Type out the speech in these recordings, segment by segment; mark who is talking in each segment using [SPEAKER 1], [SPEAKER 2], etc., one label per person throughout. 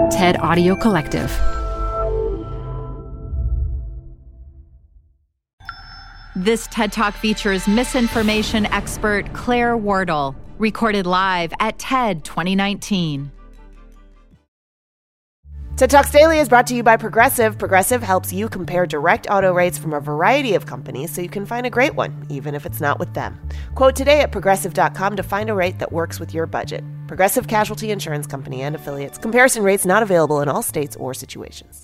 [SPEAKER 1] TED Audio Collective.
[SPEAKER 2] This TED Talk features misinformation expert Claire Wardle, recorded live at TED 2019.
[SPEAKER 3] TED Talks Daily is brought to you by Progressive. Progressive helps you compare direct auto rates from a variety of companies so you can find a great one, even if it's not with them. Quote today at Progressive.com to find a rate that works with your budget. Progressive Casualty Insurance Company and Affiliates. Comparison rates not available in all states or situations.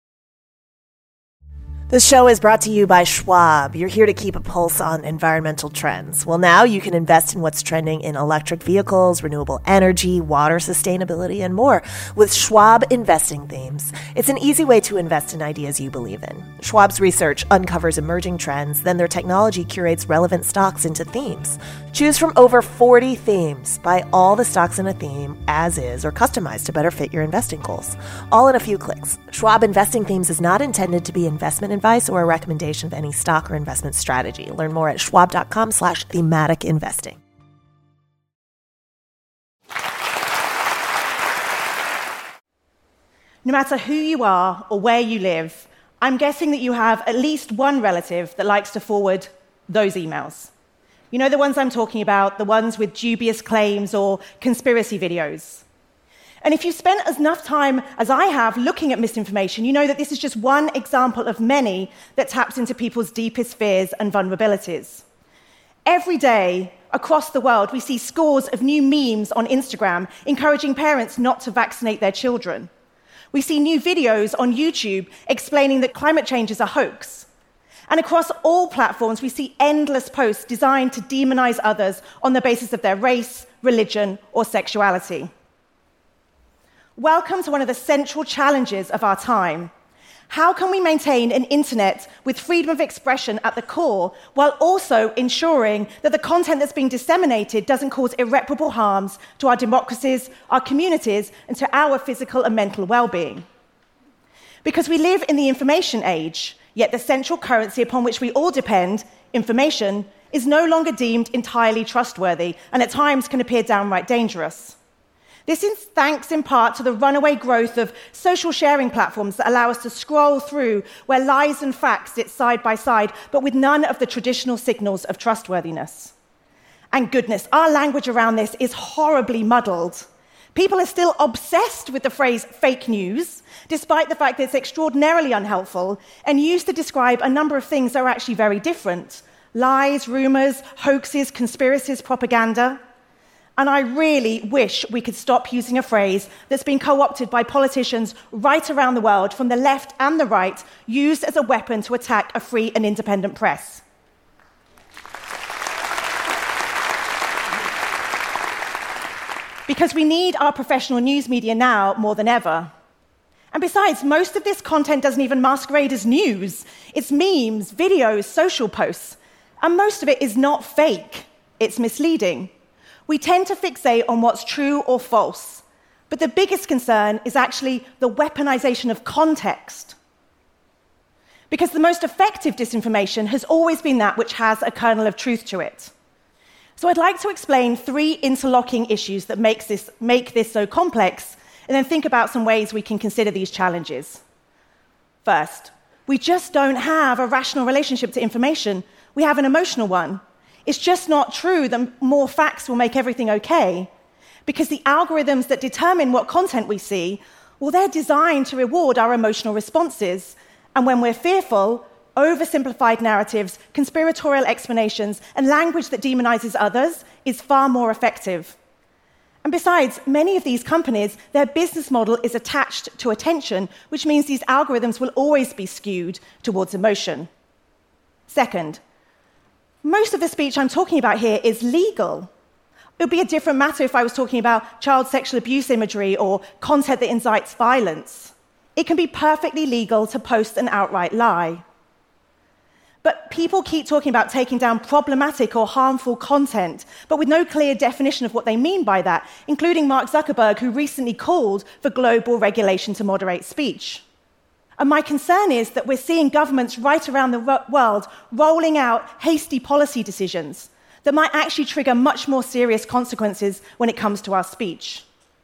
[SPEAKER 3] This show is brought to you by Schwab. You're here to keep a pulse on environmental trends. Well, now you can invest in what's trending in electric vehicles, renewable energy, water sustainability, and more with Schwab Investing Themes. It's an easy way to invest in ideas you believe in. Schwab's research uncovers emerging trends, then their technology curates relevant stocks into themes. Choose from over 40 themes. Buy all the stocks in a theme as is or customized to better fit your investing goals. All in a few clicks. Schwab Investing Themes is not intended to be investment advice or a recommendation of any stock or investment strategy. Learn more at schwab.com/thematic investing.
[SPEAKER 4] No matter who you are or where you live, I'm guessing that you have at least one relative that likes to forward those emails. You know the ones I'm talking about, the ones with dubious claims or conspiracy videos. And if you've spent enough time as I have looking at misinformation, you know that this is just one example of many that taps into people's deepest fears and vulnerabilities. Every day, across the world, we see scores of new memes on Instagram encouraging parents not to vaccinate their children. We see new videos on YouTube explaining that climate change is a hoax. And across all platforms, we see endless posts designed to demonize others on the basis of their race, religion, or sexuality. Welcome to one of the central challenges of our time. How can we maintain an internet with freedom of expression at the core while also ensuring that the content that's being disseminated doesn't cause irreparable harms to our democracies, our communities, and to our physical and mental well-being? Because we live in the information age, yet the central currency upon which we all depend, information, is no longer deemed entirely trustworthy and at times can appear downright dangerous. This is thanks in part to the runaway growth of social sharing platforms that allow us to scroll through where lies and facts sit side by side, but with none of the traditional signals of trustworthiness. And goodness, our language around this is horribly muddled. People are still obsessed with the phrase fake news, despite the fact that it's extraordinarily unhelpful and used to describe a number of things that are actually very different. Lies, rumors, hoaxes, conspiracies, propaganda. And I really wish we could stop using a phrase that's been co-opted by politicians right around the world, from the left and the right, used as a weapon to attack a free and independent press. Because we need our professional news media now more than ever. And besides, most of this content doesn't even masquerade as news. It's memes, videos, social posts. And most of it is not fake. It's misleading. We tend to fixate on what's true or false. But the biggest concern is actually the weaponization of context. Because the most effective disinformation has always been that which has a kernel of truth to it. So I'd like to explain 3 interlocking issues that make this so complex, and then think about some ways we can consider these challenges. First, we just don't have a rational relationship to information. We have an emotional one. It's just not true that more facts will make everything okay, because the algorithms that determine what content we see, well, they're designed to reward our emotional responses. And when we're fearful, oversimplified narratives, conspiratorial explanations, and language that demonizes others is far more effective. And besides, many of these companies, their business model is attached to attention, which means these algorithms will always be skewed towards emotion. Second, most of the speech I'm talking about here is legal. It would be a different matter if I was talking about child sexual abuse imagery or content that incites violence. It can be perfectly legal to post an outright lie. But people keep talking about taking down problematic or harmful content, but with no clear definition of what they mean by that, including Mark Zuckerberg, who recently called for global regulation to moderate speech. And my concern is that we're seeing governments right around the world rolling out hasty policy decisions that might actually trigger much more serious consequences when it comes to our speech.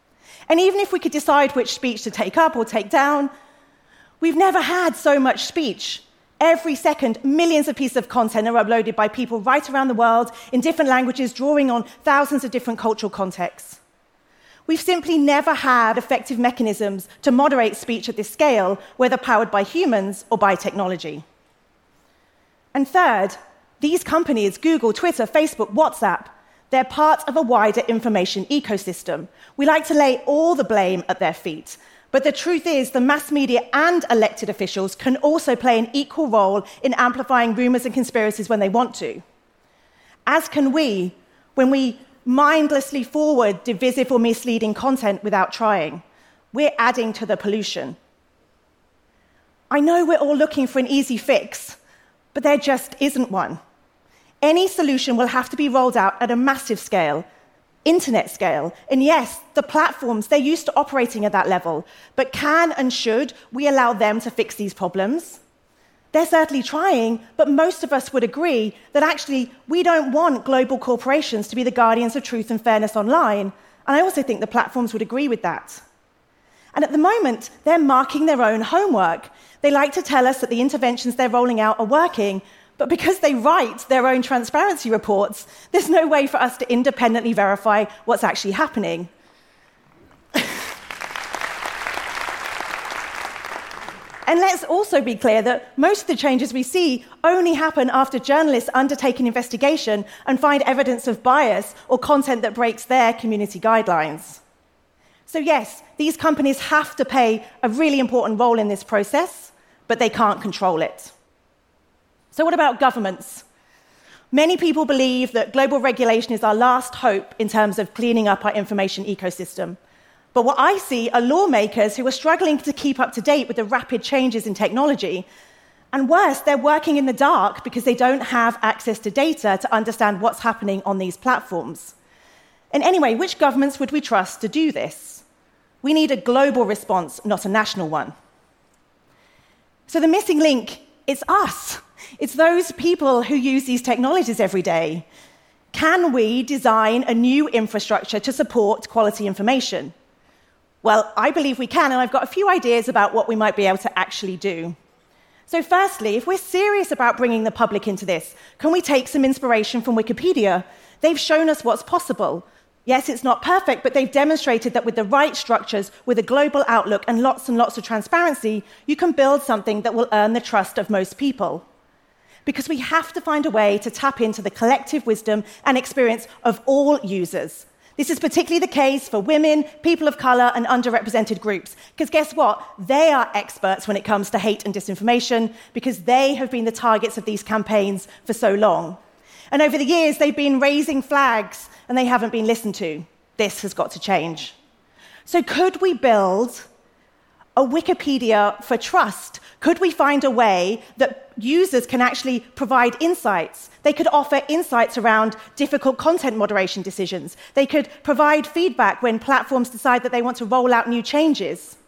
[SPEAKER 4] And even if we could decide which speech to take up or take down, we've never had so much speech. Every second, millions of pieces of content are uploaded by people right around the world in different languages, drawing on thousands of different cultural contexts. We've simply never had effective mechanisms to moderate speech at this scale, whether powered by humans or by technology. And third, these companies, Google, Twitter, Facebook, WhatsApp, they're part of a wider information ecosystem. We like to lay all the blame at their feet. But the truth is, the mass media and elected officials can also play an equal role in amplifying rumors and conspiracies when they want to. As can we, when we mindlessly forward divisive or misleading content without trying. We're adding to the pollution. I know we're all looking for an easy fix, but there just isn't one. Any solution will have to be rolled out at a massive scale, internet scale. And yes, the platforms, they're used to operating at that level. But can and should we allow them to fix these problems? They're certainly trying, but most of us would agree that actually we don't want global corporations to be the guardians of truth and fairness online. And I also think the platforms would agree with that. And at the moment, they're marking their own homework. They like to tell us that the interventions they're rolling out are working, but because they write their own transparency reports, there's no way for us to independently verify what's actually happening. And let's also be clear that most of the changes we see only happen after journalists undertake an investigation and find evidence of bias or content that breaks their community guidelines. So yes, these companies have to play a really important role in this process, but they can't control it. So what about governments? Many people believe that global regulation is our last hope in terms of cleaning up our information ecosystem. But what I see are lawmakers who are struggling to keep up to date with the rapid changes in technology. And worse, they're working in the dark because they don't have access to data to understand what's happening on these platforms. And anyway, which governments would we trust to do this? We need a global response, not a national one. So the missing link is us. It's those people who use these technologies every day. Can we design a new infrastructure to support quality information? Well, I believe we can, and I've got a few ideas about what we might be able to actually do. So firstly, if we're serious about bringing the public into this, can we take some inspiration from Wikipedia? They've shown us what's possible. Yes, it's not perfect, but they've demonstrated that with the right structures, with a global outlook and lots of transparency, you can build something that will earn the trust of most people. Because we have to find a way to tap into the collective wisdom and experience of all users. This is particularly the case for women, people of color, and underrepresented groups. Because guess what? They are experts when it comes to hate and disinformation because they have been the targets of these campaigns for so long. And over the years, they've been raising flags and they haven't been listened to. This has got to change. So could we build a Wikipedia for trust? Could we find a way that users can actually provide insights? They could offer insights around difficult content moderation decisions. They could provide feedback when platforms decide that they want to roll out new changes.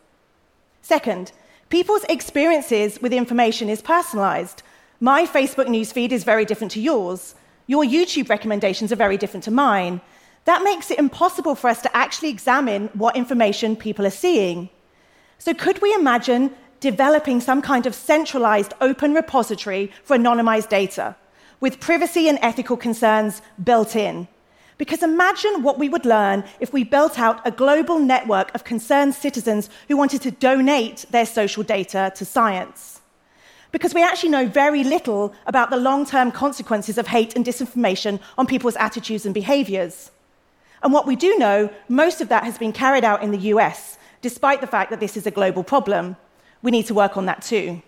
[SPEAKER 4] Second, people's experiences with information is personalized. My Facebook newsfeed is very different to yours. Your YouTube recommendations are very different to mine. That makes it impossible for us to actually examine what information people are seeing. So could we imagine developing some kind of centralized open repository for anonymized data with privacy and ethical concerns built in? Because imagine what we would learn if we built out a global network of concerned citizens who wanted to donate their social data to science. Because we actually know very little about the long-term consequences of hate and disinformation on people's attitudes and behaviors. And what we do know, most of that has been carried out in the US, despite the fact that this is a global problem. We need to work on that too.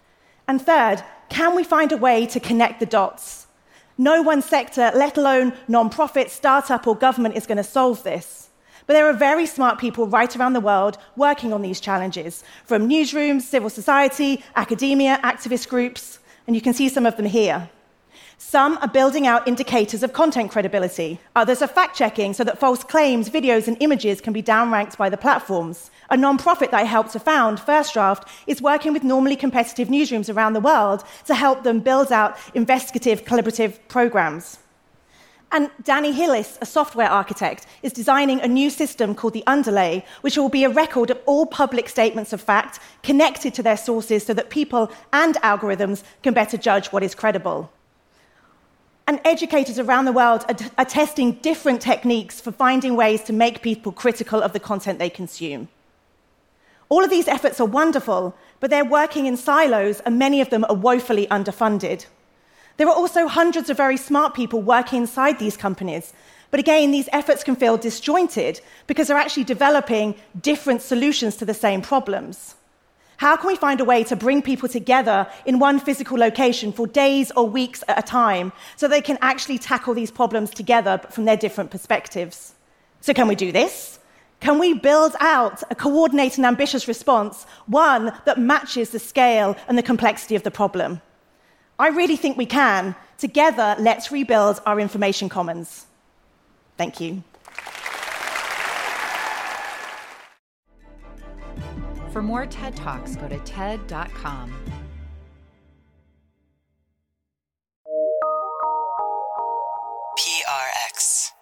[SPEAKER 4] And third, can we find a way to connect the dots? No one sector, let alone non-profit, startup, or government is going to solve this. But there are very smart people right around the world working on these challenges, from newsrooms, civil society, academia, activist groups, and you can see some of them here. Some are building out indicators of content credibility. Others are fact-checking so that false claims, videos, and images can be downranked by the platforms. A non-profit that I helped to found, First Draft, is working with normally competitive newsrooms around the world to help them build out investigative, collaborative programs. And Danny Hillis, a software architect, is designing a new system called the Underlay, which will be a record of all public statements of fact connected to their sources so that people and algorithms can better judge what is credible. And educators around the world are testing different techniques for finding ways to make people critical of the content they consume. All of these efforts are wonderful, but they're working in silos, and many of them are woefully underfunded. There are also hundreds of very smart people working inside these companies. But again, these efforts can feel disjointed because they're actually developing different solutions to the same problems. How can we find a way to bring people together in one physical location for days or weeks at a time so they can actually tackle these problems together but from their different perspectives? So can we do this? Can we build out a coordinated and ambitious response, one that matches the scale and the complexity of the problem? I really think we can. Together, let's rebuild our information commons. Thank you.
[SPEAKER 2] For more TED Talks, go to TED.com.
[SPEAKER 1] PRX.